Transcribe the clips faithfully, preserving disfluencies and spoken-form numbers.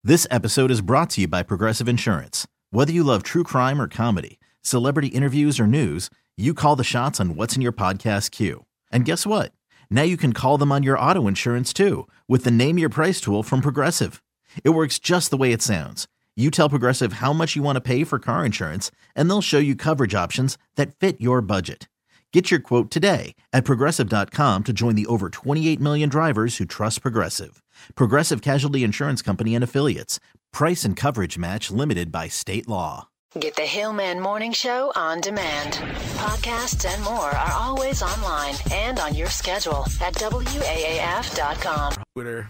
This episode is brought to you by Progressive Insurance. Whether you love true crime or comedy, celebrity interviews or news, you call the shots on what's in your podcast queue. And guess what? Now you can call them on your auto insurance too with the Name Your Price tool from Progressive. It works just the way it sounds. You tell Progressive how much you want to pay for car insurance, and they'll show you coverage options that fit your budget. Get your quote today at Progressive dot com to join the over twenty-eight million drivers who trust Progressive. Progressive Casualty Insurance Company and Affiliates. Price and coverage match limited by state law. Get the Hillman Morning Show on demand. Podcasts and more are always online and on your schedule at W A A F dot com. Twitter.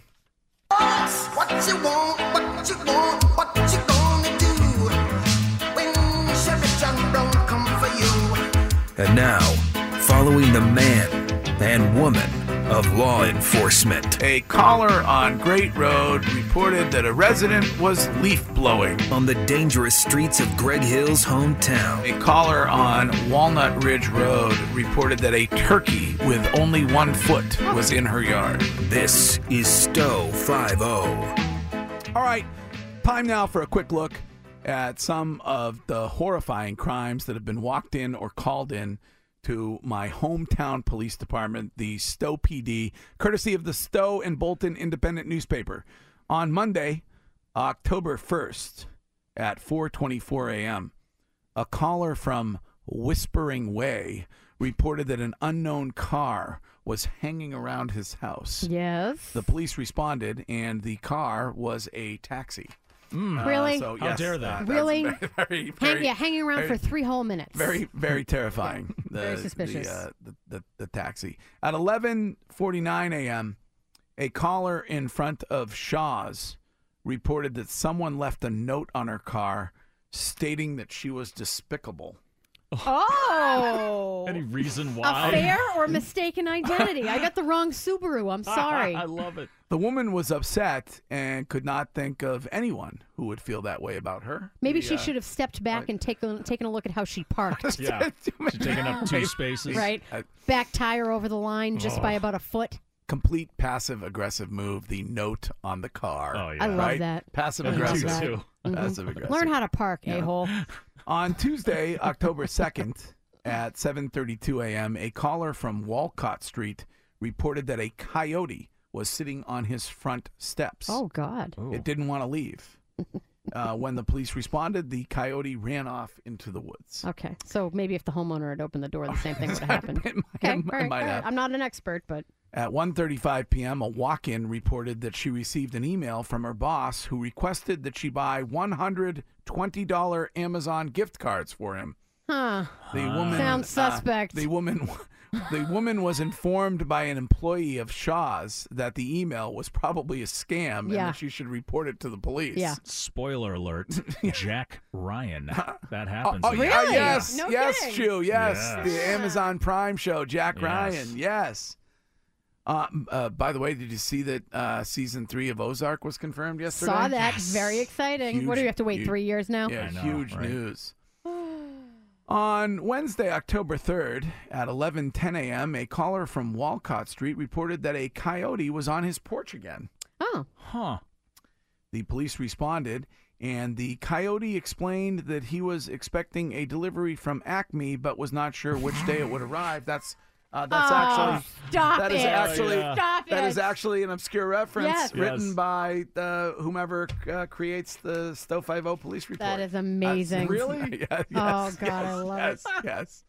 What you want, what you want, what you gonna do when Chevy John Brown come for you? And now, following the man and woman of law enforcement. A caller on Great Road reported that a resident was leaf blowing On the dangerous streets of Greg Hill's hometown. A caller on Walnut Ridge Road reported that a turkey with only one foot was in her yard. This is Stowe five oh. All right, time now for a quick look at some of the horrifying crimes that have been walked in or called in to my hometown police department, the Stowe P D, courtesy of the Stowe and Bolton Independent newspaper. On Monday, October first at four twenty-four a.m., a caller from Whispering Way reported that an unknown car was hanging around his house. Yes. The police responded, and the car was a taxi. Mm. Really? So, How yes, dare they? uh, that's Really? Very, very, Hang, very, yeah, hanging around very, for three whole minutes. very, very terrifying. The, Very suspicious. The, uh, the, the, the taxi. At eleven forty-nine a.m., a caller in front of Shaw's reported that someone left a note on her car stating that she was despicable. Oh. Any reason why? Affair or mistaken identity? I got the wrong Subaru. I'm sorry. I love it. The woman was upset and could not think of anyone who would feel that way about her. Maybe The, she uh, should have stepped back right. and taken taken a look at how she parked. Yeah. She's taking up two spaces. Right? Uh, Back tire over the line just by Oh. about a foot. Complete passive aggressive move. The note on the car. Oh, yeah. I love right? that. Passive I love aggressive. that. too. Mhm. Passive aggressive. Learn how to park, a-hole. On Tuesday, October second, at seven thirty-two a.m., a caller from Walcott Street reported that a coyote was sitting on his front steps. Oh, God. It didn't want to leave. Uh, when the police responded, the coyote ran off into the woods. Okay. So maybe if the homeowner had opened the door, the same thing would have happened. It might- Okay. it All right, might all right. have. I'm not an expert, but At one thirty-five p.m., a walk-in reported that she received an email from her boss who requested that she buy one hundred twenty dollars Amazon gift cards for him. huh. The woman Sounds uh, suspect. the woman the woman was informed by an employee of Shaw's that the email was probably a scam and Yeah. that she should report it to the police. Yeah. Spoiler alert, Jack Ryan. That Oh, happens. oh, in yeah, Really? yes, No yes, kidding. Chu, yes, Yes. the Amazon Prime show, Jack Yes. Ryan, yes. Uh, uh, by the way, did you see that uh, season three of Ozark was confirmed yesterday? Saw that. Very exciting. what do Huge- we have to wait huge- three years now? Yeah, I know, huge right? news. On Wednesday, October third, at eleven ten a.m., a caller from Walcott Street reported that a coyote was on his porch again. Oh. Huh. The police responded, and the coyote explained that he was expecting a delivery from Acme, but was not sure which day it would arrive. That's uh, that's Oh, actually stop that it. is actually yeah. Stop that it. is actually an obscure reference Yes. written Yes. by uh, whomever uh, creates the Stowe five oh police report. That is amazing. Uh, really? Yeah, yes, Oh, God, yes, I love yes, it. Yes.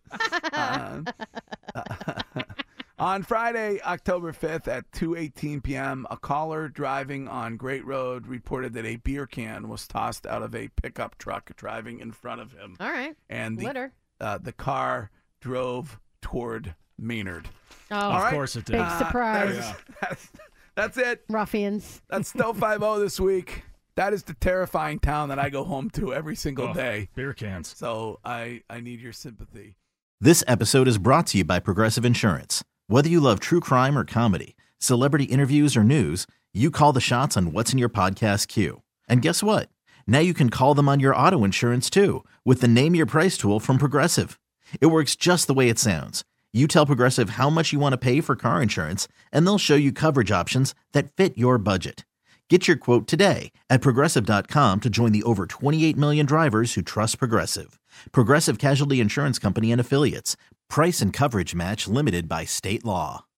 Uh, on Friday, October fifth at two eighteen p.m., a caller driving on Great Road reported that a beer can was tossed out of a pickup truck driving in front of him. All right. And the, Litter. uh, the car drove toward Maynard. Oh, Of right. course it did. Big Uh, surprise. That's, that's, that's it. Ruffians. That's Stowe five oh this week. That is the terrifying town that I go home to every single Oh, day. Beer cans. So I, I need your sympathy. This episode is brought to you by Progressive Insurance. Whether you love true crime or comedy, celebrity interviews or news, you call the shots on what's in your podcast queue. And guess what? Now you can call them on your auto insurance too with the Name Your Price tool from Progressive. It works just the way it sounds. You tell Progressive how much you want to pay for car insurance, and they'll show you coverage options that fit your budget. Get your quote today at Progressive dot com to join the over twenty-eight million drivers who trust Progressive. Progressive Casualty Insurance Company and Affiliates. Price and coverage match limited by state law.